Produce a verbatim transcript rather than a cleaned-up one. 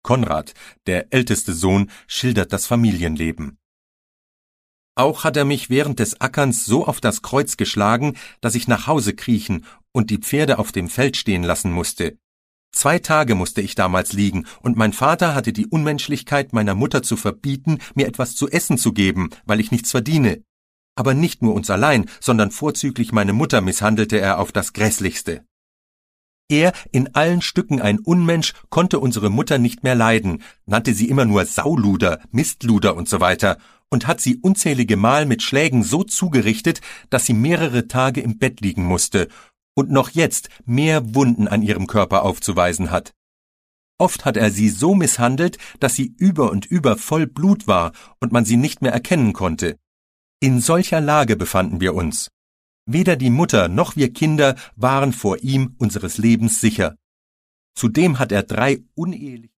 Konrad, der älteste Sohn, schildert das Familienleben. Auch hat er mich während des Ackerns so auf das Kreuz geschlagen, dass ich nach Hause kriechen und die Pferde auf dem Feld stehen lassen musste. Zwei Tage musste ich damals liegen, und mein Vater hatte die Unmenschlichkeit meiner Mutter zu verbieten, mir etwas zu essen zu geben, weil ich nichts verdiene. Aber nicht nur uns allein, sondern vorzüglich meine Mutter misshandelte er auf das Grässlichste. Er, in allen Stücken ein Unmensch, konnte unsere Mutter nicht mehr leiden, nannte sie immer nur Sauluder, Mistluder und so weiter und hat sie unzählige Mal mit Schlägen so zugerichtet, dass sie mehrere Tage im Bett liegen musste und noch jetzt mehr Wunden an ihrem Körper aufzuweisen hat. Oft hat er sie so misshandelt, dass sie über und über voll Blut war und man sie nicht mehr erkennen konnte. In solcher Lage befanden wir uns. Weder die Mutter noch wir Kinder waren vor ihm unseres Lebens sicher. Zudem hat er drei uneheliche